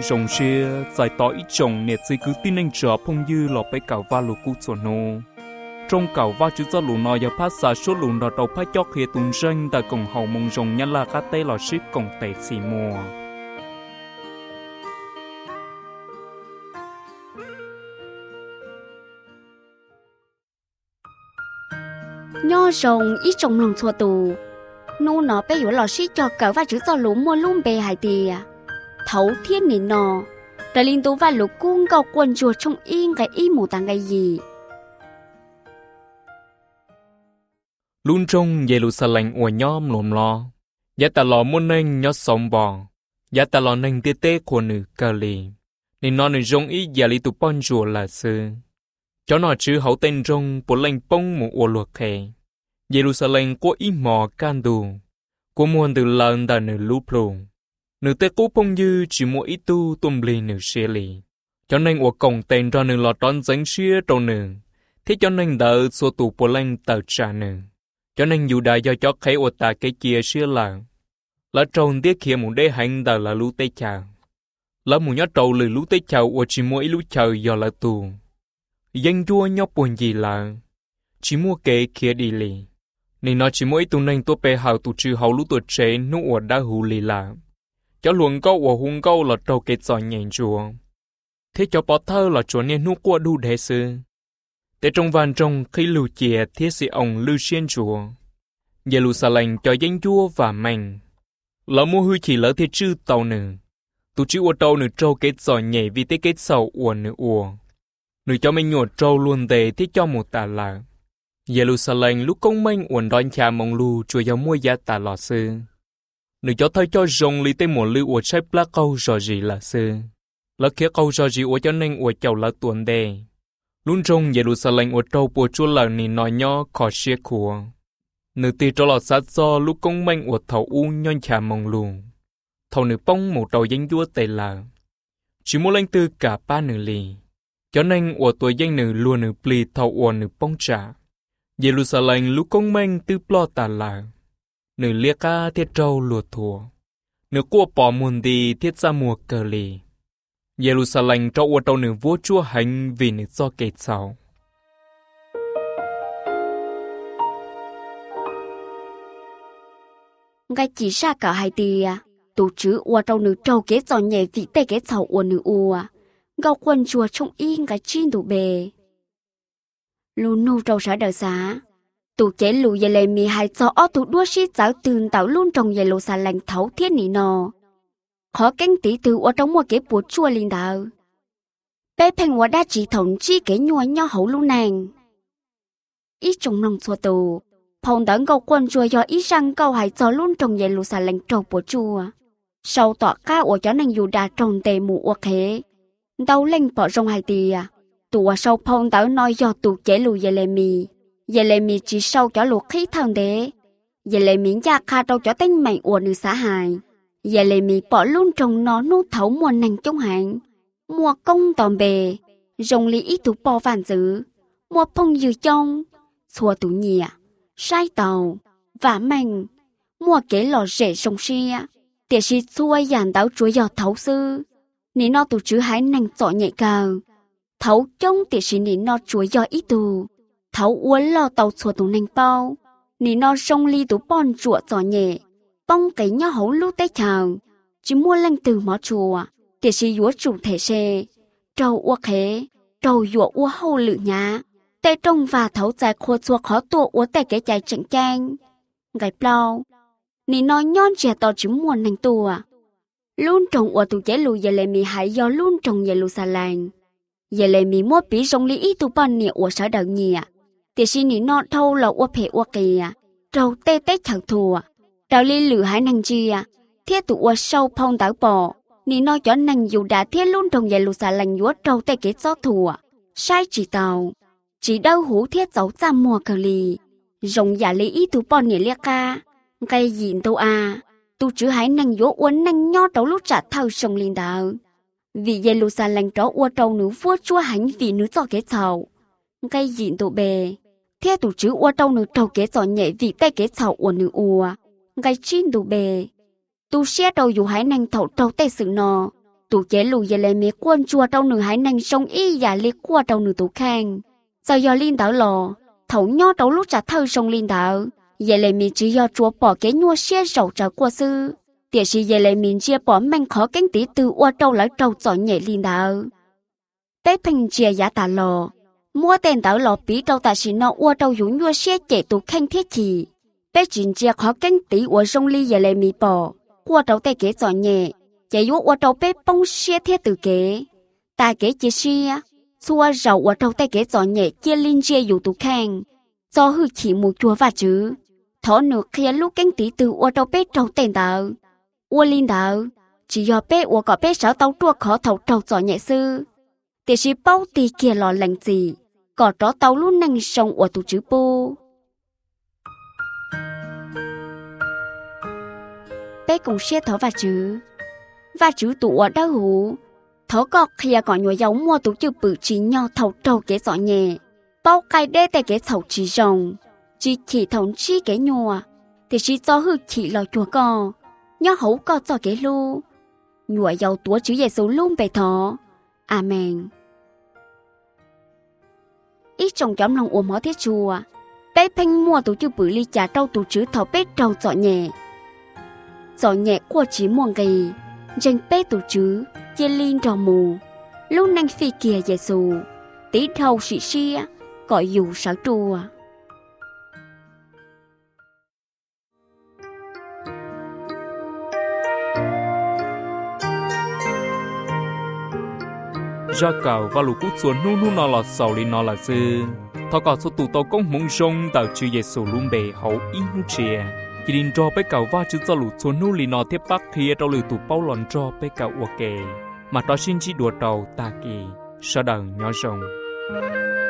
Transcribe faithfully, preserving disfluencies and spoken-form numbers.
rồng xia giải tỏ ít chồng nè chỉ cứ tin anh trở phong dư lọ bay cào va lù cú sổ nô trong cào va chữ do lù nọ giờ phát xả số lù nọ đầu phát chót khía tung ranh tại cổng hậu mông rồng nhăn là cá tê lọ ship cổng tệ xì mùa nho rồng ít trồng lòng chùa tù nu nó bé yếu lò xí cho cỡ và chữ do lũ mua luôn bề hải tìa thấu thiên nỉ nọ đã linh tú và lũ cung cầu quần chùa trong yên cái y mù tàng cái gì luôn trong Jerusalem của nhóm lồm lo giá ta lò muốn nên nhớ sống bò giá ta lò nên tê tê của nữ cờ lì nên nó nữ rong ý giả lý tụ bọn chùa là sư cho nó chứ hậu tên rong bộ lệnh bông một ô luật khề Jerusalem có ý mò can đù có muôn từ lần đã nữ lúp lù nữ tê cố bông dư chỉ mua ý tu tùm lì nữ xê lì cho nên ở cổng tên ra nữ lọt đón dánh xưa trâu nữ thế cho nên đợi số tù bộ lệnh tờ trả nữ cho nên dù đại do cho khấy ở ta cái kia xưa là là trâu tiếc kia một đế hành đợi là lũ tê chào là một nhát trâu lì lũ tê chào ở chỉ mua ý lũ chào do là tù danh chua nhóc buồn gì là chỉ mua kế kia đi lì nên nó chỉ mỗi tụi nên tôi bè hào tụi trừ hào lũ tụi trẻ nụ ở đa hù lì là cho luồng câu ở hung câu là trâu kết giỏi nhảy chùa thế cho bỏ thơ là chỗ nên nụ qua đu đế sư để trong vàn trong khi lưu chìa thiết sĩ ông lưu xuyên chùa Jerusalem cho danh chua và mạnh là mua hư chỉ lỡ thiết chư tàu nữ tụi chữ ở tàu nữ trâu kết giỏi nhảy vì tế kết sầu ủa nữ ủa nữ cho mình nhột trâu luôn đề thiết cho một tà là Jerusalem lúc công minh uẩn đón cha mong lưu chùa giáo mua giá tà lọ sư nữ cho thấy cho rồng lý tế một lưu uẩn sách lá câu rõ gì là sư lá kia câu rõ gì uẩn cho nên uẩn chầu lá tuần đề luôn trong Jerusalem uẩn trâu bùa chua là nì nói nhỏ khó xế khủa nữ tì cho lọ sát do lúc công minh uẩn thầu u nhon cha mong lưu thầu nữ bông một đầu danh vua tề là chỉ muốn lên tư cả ba nữ lì cho nên ở tuổi danh nữ luôn nữ pli thầu ở nữ bông trả Jerusalem lúc công minh tư plo tà là nữ liệt ca thiết trâu lùa thua nữ qua bỏ muôn đi thiết ra mùa cờ lì Jerusalem cho ở trâu nữ vua chúa hành vì nữ do kẹt sau ngay chỉ ra cả hai tìa tụ chữ ở trâu nữ trâu kế giỏi nhẹ vị tê kế sầu ở nữ ua gạo quần chùa trong yên cái chín đủ bề lù nô trâu sở đời xá tụ chế lù về lệ mì hai cho ó tụ đua xí giáo tường tạo luôn trong về lù xà lành thấu thiết nỉ nò khó cánh tí từ ở trong một cái bùa chua linh đạo bé phèn ở đa chỉ thống chi cái nhua nho hậu lu nàng ít trong lòng chùa tù phong đón gạo quần chùa do ít răng câu hai cho luôn trong về lù xà lành trâu bùa chua sau tọa ca ở cho nàng dù đà trồng tề mù ở khế đâu lên bỏ rong hai tìa tụi sau phong tao nói do tụi chế lù về lệ mì về lệ mì chỉ sau cho lù khí thằng đế về lệ mì gia kha đâu cho tên mày uổng nữ xã hài về lệ mì bỏ luôn trong nó nút thấu mùa nàng trong hạn mùa công tòm bề rong lý ít tụi bò vàng dữ mùa phong dư trong xua tụi nhìa sai tàu và mình mùa kế lò rễ sông xia tiệt sĩ xua dàn đáo chuối giọt thấu sư nỉ nó tụi chữ hái nàng chọ nhạy cào thấu trong tiệt sĩ nỉ nó chuối giọt ít tù thấu uốn lò tàu xua tụ nàng bao nỉ nó sông ly tụ bon chùa chọ nhẹ bông cái nhỏ hấu lú tê chào chỉ mua lăng từ mỏ chùa tiệt sĩ dúa chủ thể xe trâu ua khế trâu dúa ua hâu lự nhá tê trông và thấu dài khô chùa khó tua ua tê cái chạy trận trang gạch plau nỉ nó nhon trẻ to chỉ mua nàng tùa luôn trồng ua tụ chế lù về lệ mì hại do luôn trồng về lù xà làng về lệ mì mua bí rong lý ít tụ ban nịa ua sở đợt nhìa tiệt sĩ nỉ nó thâu là ua phê ua kìa trâu tê tê chẳng thùa đào ly lử hái năng chia thiết tụ ua sâu phong táo bò nỉ nó cho năng dù đã thiết luôn trồng về lù xà làng dúa trâu tê kế gió thùa sai chỉ tàu chỉ đâu hú thiết giấu ra mùa cờ lì rồng giả lý ít tụ ban nịa lia ca cây dịn tụ à tu chữ hái năng dúa uốn năng nho trâu lúc trả thâu sông linh đạo vì về lù xà làng trâu ua trâu nữ vua chua hánh vì nữ cho kế sầu cây dịn tụ bề thiết tụ chữ ua trâu nữ trâu kế sầu nhẹ vì tê kế sầu ua nữ ua cây chín tụ bề tu xe trâu dù hái năng thầu trâu tê sự nò tụ chế lù giờ lại mấy quân chùa trong nửa hải năng sông y và liệt qua trong nửa tụ khang giờ giờ liên đảo lò thấu nhó đấu lúc trả thơ sông liên đảo giờ lại mình chỉ do chúa bỏ cái nhua xe sầu trả qua sư tiệt sĩ giờ lại mình chia bỏ mang khó cánh tí từ qua trâu lại trâu chọn nhẹ liên đảo bé phình chia giá tà lò mua tiền đảo lò bí trâu tà sĩ nó qua trâu dụ nhua xe chạy tụ khang thiết chỉ bé chuyện chia khó cánh tí qua sông ly giờ lại mình bỏ qua trâu tay kế chọn nhẹ chạy vô qua trâu bé bông xe thiết từ kế ta kế chia xe xua rau qua trâu tay kế chọn nhẹ chia liên chia dụ tụ khang do hư chỉ một chùa và chữ thọ nước khi lúc cánh tí từ qua trâu bé trâu tiền đảo qua liên đảo chỉ do bé qua có bé sáu tàu chua khó thầu trâu chọn nhẹ sư để chỉ bao tì kia lò lạnh gì có đó tàu luôn năng sông ở tụ chữ bô bé cùng xe thở và chữ và chữ tụ ở đâu hú thở có khi còn nhồi dấu mua tụ chữ bự chỉ nhau thầu trâu kế dọn nhẹ bao cái đê tại kế thầu chỉ rồng chỉ chỉ thống chi kế nhua để chỉ cho hư chỉ lò chùa co nhớ hấu co cho kế lu nhua dấu túa chữ Giêsu luôn bề thọ amen. Ít trong nhóm lòng ôm hóa thiết chùa bé phanh mua tụ chữ bự ly trà trâu tụ chữ thọ bé trâu dọn nhẹ dọn nhẹ qua chỉ muôn gầy dành bé tụ chữ chia liên trò mù lúc năng phi kia Giêsu tí thâu sĩ xia gọi dù sở chùa ra cầu và lũ cút xuống nu nu nó là sầu li nó là dư thọ cầu số tụ tàu công mông rong tạo chữ Giêsu luôn bề hậu in nu chia chỉ định cho bé cầu va chữ cho lũ xuống nu li nó tiếp bắc kia trong lũ tụ bao lòn cho bé cầu ok mà đó xin chỉ đùa đầu ta kỳ sau đầu nhỏ rồng